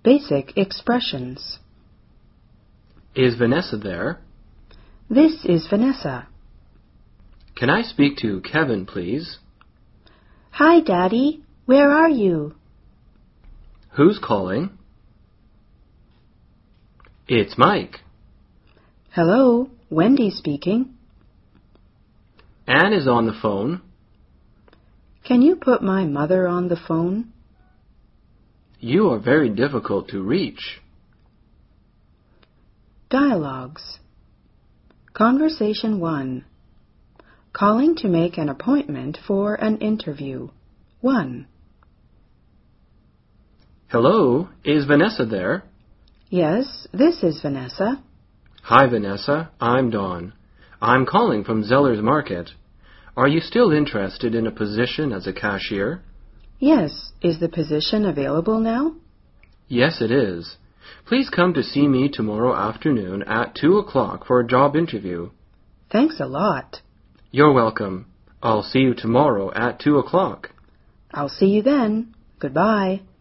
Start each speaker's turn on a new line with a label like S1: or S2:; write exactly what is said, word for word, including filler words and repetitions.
S1: Basic expressions.
S2: Is Vanessa there?
S1: This is Vanessa.
S2: Can I speak to Kevin, please?
S1: Hi, Daddy. Where are you?
S2: Who's calling? It's Mike.
S1: Hello, Wendy speaking.
S2: Anne is on the phone.
S1: Can you put my mother on the phone?
S2: You are very difficult to reach.
S1: Dialogues. Conversation one. Calling to make an appointment for an interview. one.
S2: Hello, is Vanessa there?
S1: Yes, this is Vanessa.
S2: Hi, Vanessa. I'm Don. I'm calling from Zeller's Market. Are you still interested in a position as a cashier?
S1: Yes, is the position available now?
S2: Yes, it is. Please come to see me tomorrow afternoon at two o'clock for a job interview.
S1: Thanks a lot.
S2: You're welcome. I'll see you tomorrow at two o'clock.
S1: I'll see you then. Goodbye.